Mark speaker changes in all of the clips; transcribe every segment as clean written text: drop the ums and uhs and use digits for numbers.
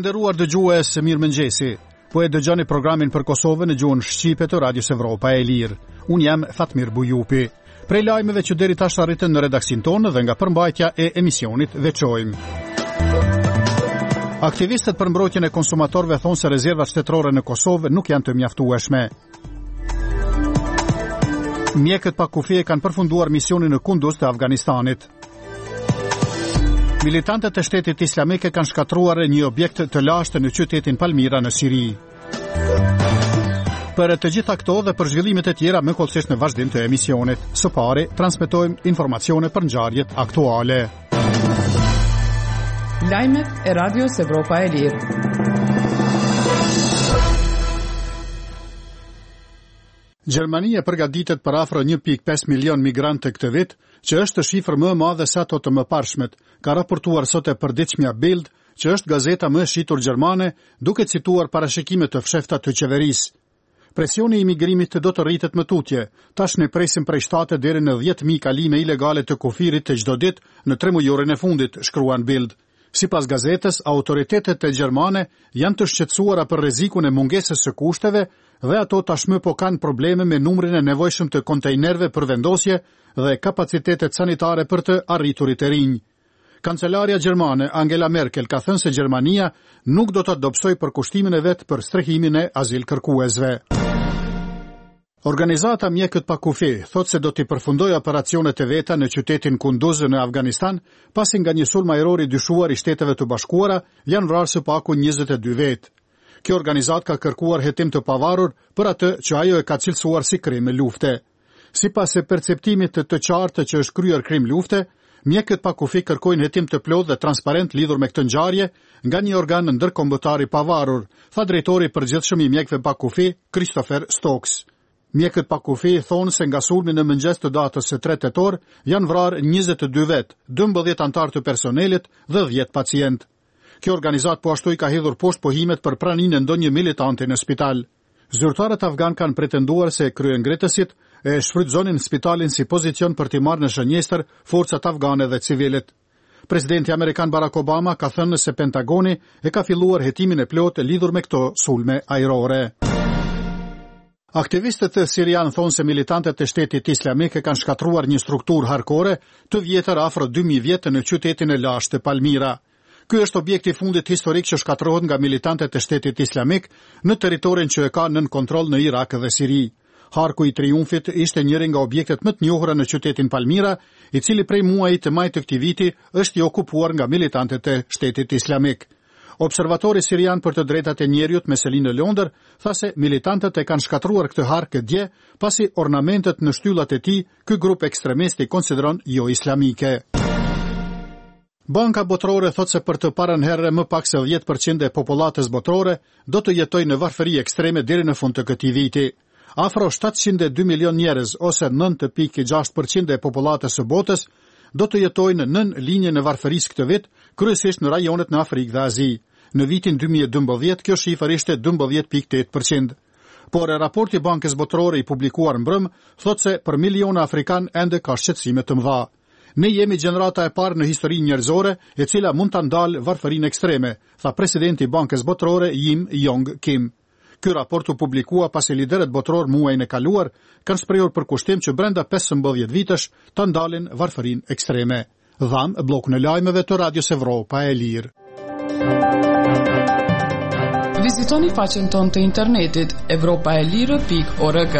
Speaker 1: Të nderuar dëgjues, mirëmëngjesi. Po e dëgjoni programin për Kosovën në gjuhën shqipe të Radios Evropa e Lirë. Unë jam Fatmir Bujupi. Prej lajmeve që deri tash arritën në redaksin tonë dhe nga përmbajtja e emisionit veçojmë. Aktivistët për mbrojtjen e konsumatorëve thonë se rezervat shtetërore në Kosovë nuk janë të mjaftueshme. Mjekët pa kufi kanë përfunduar misionin në Kunduz të Afganistanit. Militantët e shtetit islamike kanë shkatruar një objekt të lashtë në qytetin Palmira në Siri. Për të gjitha këto dhe për zhvillimet e tjera më kollësisht në vazhdim të emisionit. Së pari, transmetojmë informacione për ngjarjet aktuale.
Speaker 2: Lajmet e Radios Evropa e Lirë.
Speaker 1: Gjermania përgatitet për afro 1.5 milion migrantë këtë vit, që është shifër më e madhe se ato të mëparshmet, ka raportuar sot e përditshmja Bild, që është gazeta më e shitur gjermane, duke cituar parashikime të fshehta të qeverisë. Presioni i migrimit do të rritet më tutje. Tash ne presim prej 7 deri në 10.000 kalime ilegale të kufirit të çdo ditë në 3 mujorin e fundit, shkruan Bild. Sipas gazetës, autoritetet e gjermane janë të shqetësuara për rrezikun e mungesës së kushteve dhe ato tashmë po kanë probleme me numrin e nevojshëm të kontejnerëve për vendosje dhe kapacitetet sanitare për të arriturit e rinj. Kancelaria gjermane Angela Merkel ka thënë se Gjermania nuk do të dobësojë përkushtimin e vet për strehimin e azilkërkuesve. Organizata Mjekët pa kufi thotë se do t'i përfundojë operacionet e veta në qytetin Kunduz në Afganistan, pasi nga një sulm ajror i dyshuar i Shteteve të Bashkuara janë vrarë së paku 22 vetë. Kjo organizatë ka kërkuar hetim të pavarur për atë që ajo e ka cilësuar si krim lufte. Sipas e perceptimit të qartë që është kryer krim lufte, Mjekët pa kufi kërkojnë hetim të plotë dhe transparent lidhur me këtë ngjarje nga një organ ndërkombëtar i pavarur, tha drejtori i përgjithshëm i Mjekëve pa kufi, Christopher Stokes. Mjekët pa kufi thonë se nga sulmi në mëngjes të datës së 3 tetor janë vrarë 22 vetë, 12 antar të personelit dhe 10 pacient. Kjo organizat po ashtu i ka hedhur poshtë pohimet për praninë e ndonjë militanti në spital. Zyrtarët afgan kanë pretenduar se kryengritësit e shfrytëzonin spitalin si pozicion për t'i marrë në shënjestër forcat afgane dhe civilit. Presidenti Amerikan Barack Obama ka thënë se Pentagoni e ka filluar hetimin e plotë lidhur me këto sulme ajrore. Aktivistët sirianë thonë se militantët e shtetit islamik kanë shkatruar një strukturë harkore të vjetër afro 2000 vjetë në qytetin e lashtë të Palmira. Ky është objekti i fundit historik që shkatrohet nga militantët e shtetit islamik në territorin që e ka nën kontroll në Irak dhe Siri. Harku i Triumfit ishte njëri nga objektet më të njohura në qytetin Palmira, i cili prej muajit të maj të këtij viti është i okupuar nga militantët e shtetit islamik. Observatori sirian për të drejtat e njerëzit Meselin në Londër tha se militantët e kanë shkatruar këtë hark dje, pasi ornamentet në shtyllat e tij ky grup ekstremist i konsideron jo islamike. Banka Botërore thotë se për të parën herë më pak se 10% e popullatës botërore do të jetojë në varfëri ekstreme deri në fund të këtij viti. Afro 702 milion njerëz ose 9.6% e popullatës së botës do të jetojnë nën linjën e varfërisë këtë vit, kryesisht në rajonet në Afrikë dhe Azi. Në vitin 2012 kjo shifër ishte 12.8%. Por raporti Bankës Botërore i publikuar mbrëm thotë se për miliona afrikan ende ka shqetësime të mëdha. Ne jemi gjenerata e parë në historinë njerëzore e cila mund ta ndalë varfërinë ekstreme, tha presidenti i Bankës Botërore Jim Yong Kim. Ky raport u publikua pasi liderët botror muajin e kaluar kanë shprehur përkushtim që brenda 15 vitesh të ndalin varfërinë ekstreme. Dham bllokun e lajmeve të Radios Evropa e Lirë.
Speaker 2: Vizitoni faqen tonë të internetit evropaelire.org.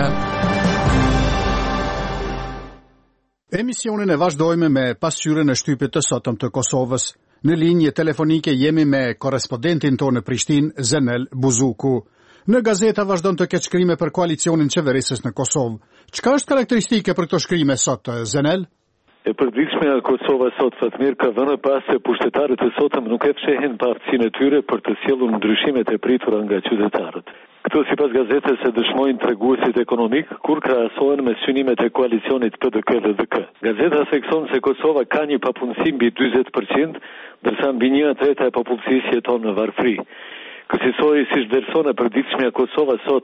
Speaker 1: Emisionin e vazhdojmë me pasqyrën e shtypit të sotëm të Kosovës. Në linje telefonike jemi me korrespondentin tonë në Prishtinë, Zenel Buzuku. Në gazeta vazhdon të ketë shkrime për koalicionin qeverisës në Kosovë. Çka është karakteristike për këto shkrime sot, Zenel?
Speaker 3: E përditshmja Kosova sot, Fatmir, ka vënë pas se pushtetarët e sotëm nuk e fshehin partësinë e tyre për të sjellur ndryshimet e pritura nga qytetarët. Këto sipas gazetës e dëshmojnë treguesit ekonomik kur krahasohen me synimet e koalicionit PDK-LDK. Gazeta thekson se Kosova ka një papunësi mbi 40%, ndërsa mbi 1/3 e popullsisë jeton në varfëri. Kësaj si vlerëson e përditshmja Kosova sot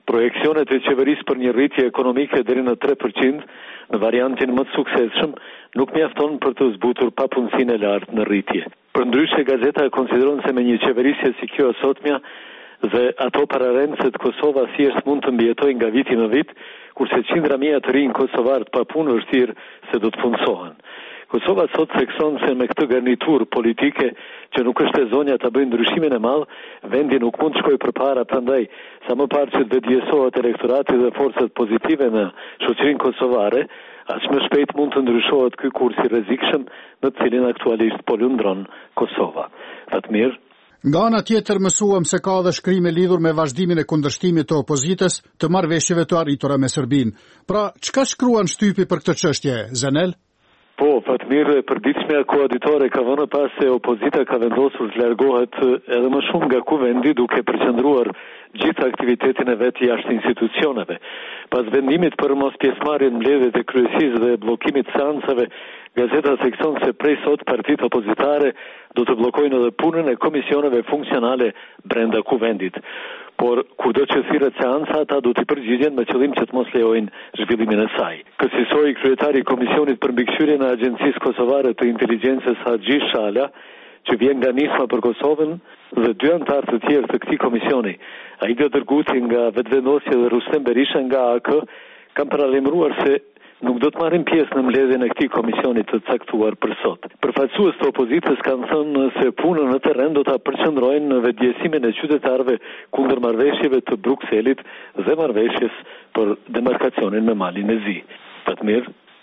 Speaker 3: Projeksionet e qeverisë për një rritje ekonomike deri në 3% në variantin më të suksesshëm nuk mjafton për të zbutur papunësinë e lartë në rritje. Përndryshe, gazeta e konsideron se me një qeverisje si kjo e sotmja dhe ato pararendëse të Kosova thjesht mund të mbijetojnë nga viti në vit, kurse qindra mijë të rinj kosovar të papunë vështirë se do të punësohen. Kosova sot thekson se me këtë garnitur politike që nuk është e zonja ta bëjë ndryshimin e madh, vendi nuk mund të shkojë përpara, prandaj sa më parë që të vetëdijsohet elektorati dhe forcat pozitive në shoqërinë kosovare, aq më shpejt mund të ndryshohet ky kurs i rrezikshëm në të cilin aktualisht po lundron Kosova. Fatmir.
Speaker 1: Nga ana tjetër mësuam se ka edhe shkrime lidhur me vazhdimin e kundërshtimit të opozitës të marrëveshjeve të arritura me Serbinë. Pra, çka shkruan shtypi për këtë çështje, Zenel?
Speaker 3: Po, Fatmir, e përditshmja koaditore ka vënë pas se opozita ka vendosur të largohet edhe më shumë nga kuvendi duke përqendruar gjithë aktivitetin e vet jashtë institucioneve. Pas vendimit për mos pjesëmarrjen në mbledhjet e kryesisë dhe bllokimit të seancave, gazeta thekson se prej sot partitë opozitare do të bllokojnë edhe punën e komisioneve funksionale brenda kuvendit. Por kudo që thirret seanca, ata do t'i përgjigjen me qëllim që të mos lejojnë zhvillimin e saj. Kësaj kryetari i Komisionit për mbikëqyrjen e Agjencisë Kosovare të Inteligjencës Haxhi Shala, që vjen nga nisma për Kosovën, dhe dy anëtarë të tjerë të këtij komisioni, Aida Dërguti nga Vetvendosja dhe Rustem Berisha nga AK, kanë paralajmëruar se nuk do të marrin pjesë në mbledhjen e këtij komisioni të caktuar për sot. Përfaqësues të opozitës kanë thënë se punën në terren do ta përqendrojnë në vetëdijsimin e qytetarëve kundër marrëveshjeve të Brukselit dhe marrëveshjes për demarkacionin me Malin e Zi. Fatmir.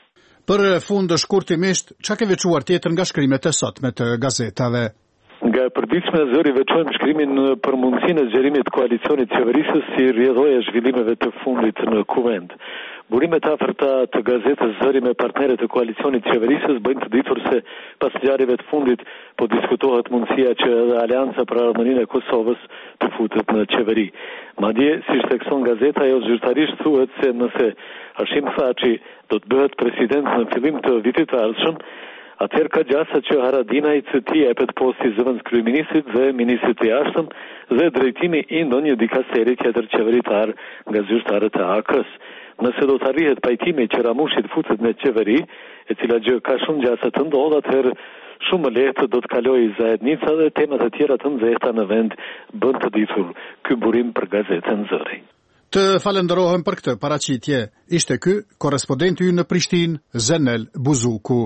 Speaker 1: Për fund shkurtimisht, çka ke veçuar tjetër nga shkrimet e sotme të gazetave?
Speaker 3: Nga e përditshme zëri veçojmë shkrimin për mundësinë e zgjerimit të koalicionit qeverisës si rrjedhojë e zhvillimeve të fundit në kuvend. Burimet afërta të gazetës Zëri me partnerët e koalicionit qeverisës bëjnë të ditur se pas ngjarjeve të fundit po diskutohet mundësia që edhe Aleanca për Ardhmërinë e Kosovës të futet në qeveri. Madje, siç thekson gazeta, ajo zyrtarisht thuhet se nëse Hashim Thaçi do të bëhet president në fillim të vitit të ardhshëm, atëherë ka gjasa që Haradinaj të t'i jepet posti zëvendës kryeministrit dhe ministrit të jashtëm dhe drejtimi i ndonjë dikasteri tjetër qeveritar nga zyrtarët e AK-s. Nëse do të arrihet pajtimi që Ramushi të futet në qeveri, e cila gjë ka shumë gjasa të ndodhë, atëherë shumë lehtë do të kalojë zajednica dhe temat e tjera të nxehta në vend bën të ditur ky burim për gazetën Zëri.
Speaker 1: Të falenderohem për këtë paraqitje. Ishte ky korrespondenti ynë në Prishtinë, Zenel Buzuku.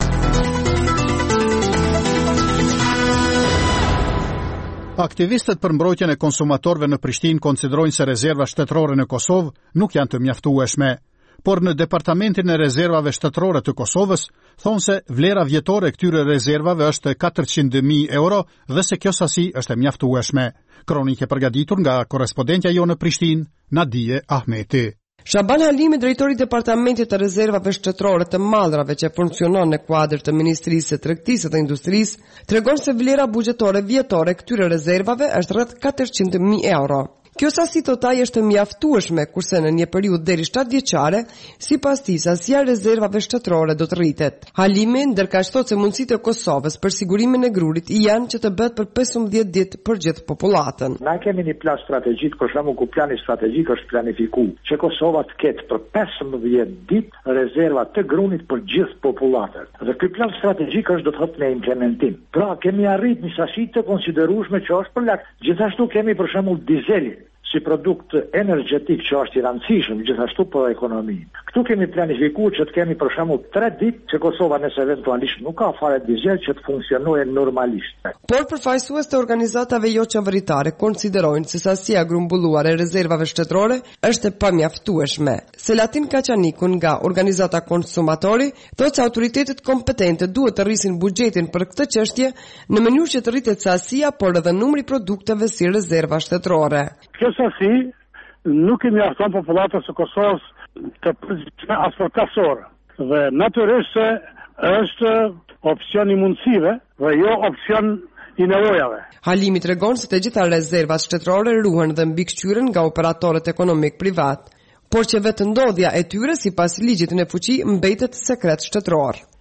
Speaker 1: Aktivistët për mbrojtjen e konsumatorëve në Prishtinë konsiderojnë se rezerva shtetërore në Kosovë nuk janë të mjaftueshme, por në Departamentin e Rezervave Shtetërore të Kosovës thonë se vlera vjetore e këtyre rezervave është 400.000 euro dhe se kjo sasi është e mjaftueshme. Kronikë e përgatitur nga korrespondentja jonë në Prishtinë, Nadije Ahmeti.
Speaker 4: Shaban Halimi, drejtori i Departamentit të Rezervave Shtetërore të Mallrave që funksionon në kuadër të Ministrisë së Tregtisë dhe Industrisë, tregon se vlera buxhetore vjetore këtyre rezervave është rreth 400.000 euro. Kjo sasi total është mjaftueshme, kurse në një periudhë deri 7 vjeçare, sipas tij sasia e rezervave shtetërore do të rritet. Halimi ndërkaq thotë se mundësitë e Kosovës për sigurimin e grurit janë që të bëhet për 15 ditë për gjithë popullatën.
Speaker 5: Na kemi një plan strategjik, për shembull, ku plani strategjik është planifikuar që Kosova të ketë për 15 ditë rezerva të grunit për gjithë popullatën. Dhe ky plan strategjik është do të thotë në implementim. Pra kemi arrit një sasi të konsiderueshme që është për lart. Gjithashtu kemi për shembull dizelin si produkt energjetik që është i rëndësishëm gjithashtu për ekonominë. Këtu kemi planifikuar që të kemi për shembull 3 ditë që Kosova nëse eventualisht nuk ka fare dizel që të funksionojë normalisht.
Speaker 4: Por përfaqësues të organizatave jo qeveritare konsiderojnë se sasia grumbulluar e rezervave shtetërore është e pamjaftueshme. Selatin Kaçanikun nga organizata Konsumatori thotë se autoritetet kompetente duhet të rrisin buxhetin për këtë çështje në mënyrë që të rritet sasia por edhe numri produkteve si rezerva shtetërore.
Speaker 6: Kjo sasi nuk i mjafton popullatës së Kosovës të përgjithshme as për kafshore. Dhe natyrisht se është opsion i mundësive dhe jo opsion i nevojave.
Speaker 4: Halimi tregon se të gjitha rezervat shtetërore ruhen dhe mbikëqyren nga operatorët ekonomik privat, por që vetë ndodhja e tyre sipas ligjit në fuqi mbetet sekret shtetëror.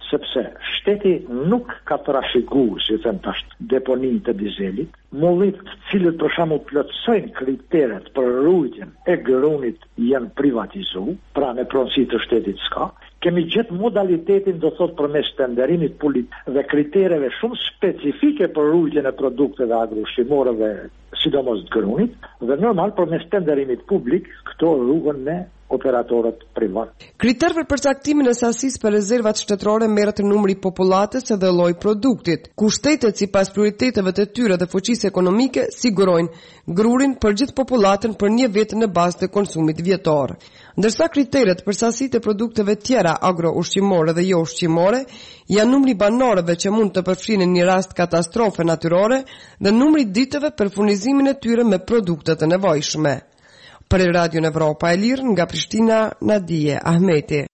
Speaker 5: sepse shteti nuk ka trashëguar, si them tash, deponinë të dizelit, mullit të cilët për shembull plotësojnë kriteret për rujtjen e grunit janë privatizuar, pra në pronësi të shtetit s'ka. Kemi gjetë modalitetin, do thot, përmes tenderimit publik dhe kritereve shumë specifike për rujtjen e produkteve agroushqimore dhe sidomos të grunit, dhe normal përmes tenderimit publik këto rrugën me operatorët privat.
Speaker 4: Kriter për përcaktimin e sasisë për rezervat shtetërore merret numri i popullatës dhe lloji produktit, ku shtetet sipas prioriteteve të tyre dhe fuqisë ekonomike sigurojnë grurin për gjithë popullatën për një vit në bazë të konsumit vjetor. Ndërsa kriteret për sasitë e produkteve tjera agro-ushqimore dhe jo ushqimore janë numri banorëve që mund të përfshinin një rast katastrofe natyrore dhe numri ditëve për furnizimin e tyre me produkte të nevojshme. Për Radio Evropa e Lirë, nga Prishtina, Nadije Ahmeti.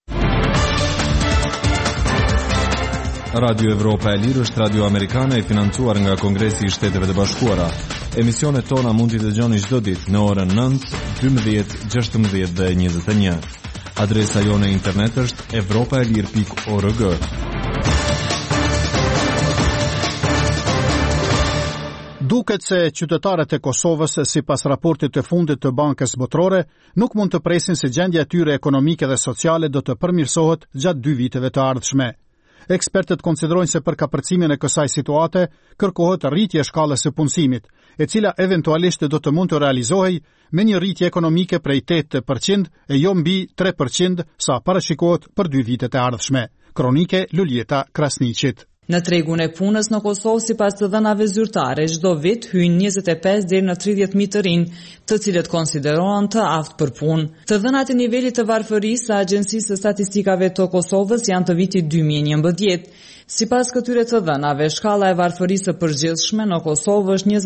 Speaker 7: Radio Evropa e Lirë është radio amerikane e financuar nga Kongresi i Shteteve të Bashkuara. Emisionet tona mund t'i dëgjoni çdo ditë në orën 9, 12, 16 dhe 21. Adresa jone internet është europaelir.org.
Speaker 1: Duket se qytetarët e Kosovës, sipas raportit të fundit të Bankës Botërore, nuk mund të presin se gjendja e tyre ekonomike dhe sociale do të përmirësohet gjatë 2 viteve të ardhshme. Ekspertët konsiderojnë se për kapërcimin e kësaj situate kërkohet rritje e shkallës së punësimit, e cila eventualisht do të mund të realizohej me një rritje ekonomike prej 8% e jo mbi 3% sa parashikohet për 2 vitet e ardhshme. Kronike Luljeta Krasniqit.
Speaker 8: Në tregun e punës në Kosovë, sipas të dhënave zyrtare, çdo vit hyjnë 25 deri në 30.000 të rinj, të cilët konsiderohen të aftë për punë. Të dhënat e nivelit të varfërisë së Agjencisë së Statistikave të Kosovës janë të vitit 2011. Sipas këtyre të dhënave, shkalla e varfërisë së përgjithshme në Kosovë është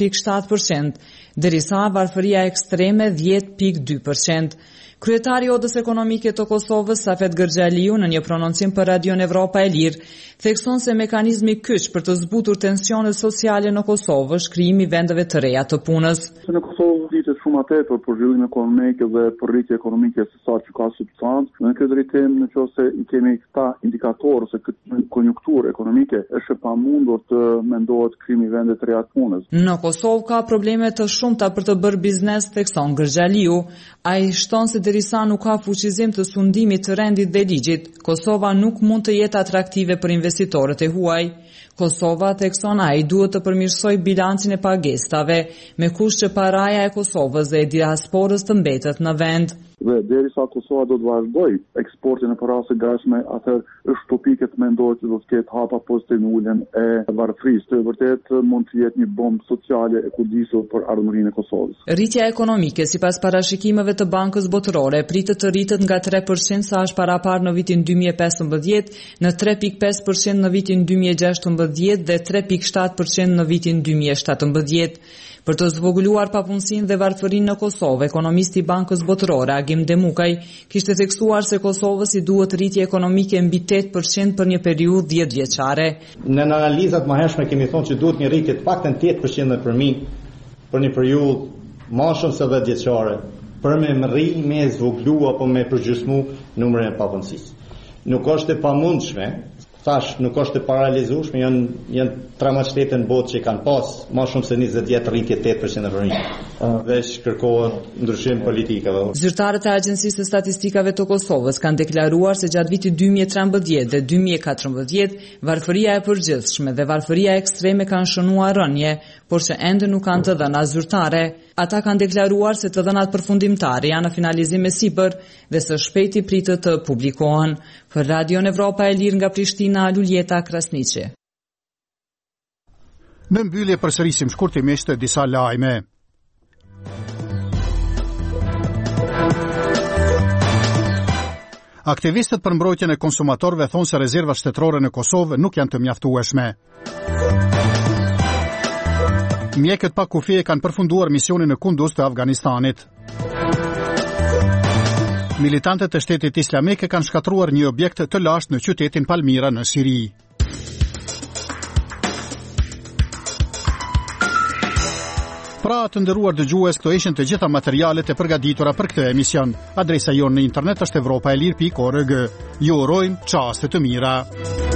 Speaker 8: 29.7%, derisa varfëria ekstreme 10.2%. Kryetari i Odës Ekonomike të Kosovës, Safet Gërxhaliu, në një prononcim për Radion Evropa e Lirë, thekson se mekanizmi kyç për të zbutur tensionet sociale në Kosovë është krijimi i vendeve të reja të punës.
Speaker 9: Në Kosovë ditet shumë tepër për zhvillim ekonomik dhe për rritje ekonomike se sa që ka substancë. Në këtë drejtim, nëse i kemi këta indikatorë ose këtë konjunkturë ekonomike, është e pamundur të mendohet krijimi i vendeve të reja të punës.
Speaker 8: Në Kosovë ka probleme të shumta për të bërë biznes, thekson Gërxhaliu. Ai shton se derisa nuk ka fuqizim të sundimit të rendit dhe ligjit, Kosova nuk mund të jetë atraktive për investitorët e huaj. Kosova, thekson ai, duhet të përmirësojë bilancin e pagestave, me kusht që paraja e Kosovës dhe e diasporës të mbetet në vend.
Speaker 9: Dhe derisa Kosova do të vazhdojë eksportin e parave të gatshme, atëherë është topike të mendohet që do të ketë hapa pozitive në uljen e varfërisë. Të vërtet mund të jetë një bombë sociale e kujdisur për ardhmërinë e Kosovës.
Speaker 8: Rritja ekonomike, sipas parashikimeve të Bankës Botërore, pritet të rritet nga 3% sa është parapar në vitin 2015, në 3.5% në vitin 2016 dhe 3.7% në vitin 2017. Për të zvogëluar papunësinë dhe varfërinë në Kosovë, ekonomisti i Bankës Botërore Agim Demukaj kishte theksuar se Kosovës i duhet rritje ekonomike mbi 8% për një periudhë 10 vjeçare.
Speaker 10: Në analizat më hershme kemi thonë që duhet një rritje të paktën 8% në përmi për një periudhë më shumë se 10 vjeçare, për me rri, me zvogëlu apo me përgjysmu numrin e papunësisë. Nuk është e pamundshme, thash, nuk është e paralizueshme, janë 13 shtete në botë që kanë pas më shumë se 20 vjet rritje 8% në përmi. Veç kërkohet ndryshim politikave.
Speaker 8: Zyrtarët e Agjencisë së Statistikave të Kosovës kanë deklaruar se gjatë vitit 2013 dhe 2014 varfëria e përgjithshme dhe varfëria ekstreme kanë shënuar rënje, por që ende nuk kanë të dhëna zyrtare. Ata kanë deklaruar se të dhënat përfundimtare janë në finalizim me sipër dhe së shpejti pritet të publikohen. Për Radion Evropa e Lirë nga Prishtina, Luljeta Krasniqi.
Speaker 1: Në mbyllje përsërisim shkurtimisht disa lajme. Aktivistët për mbrojtjen e konsumatorëve thonë se rezervat shtetërore në Kosovë nuk janë të mjaftueshme. Mjekët pa kufi kanë përfunduar misionin në Kunduz të Afganistanit. Militantët e Shtetit Islamik kanë shkatruar një objekt të lashtë në qytetin Palmira në Siri. Pra të nderuar dëgjues, këto ishin të gjitha materialet e përgatitura për këtë emision. Adresa jonë në internet është evropaelir.org. Ju urojmë çaste të mira.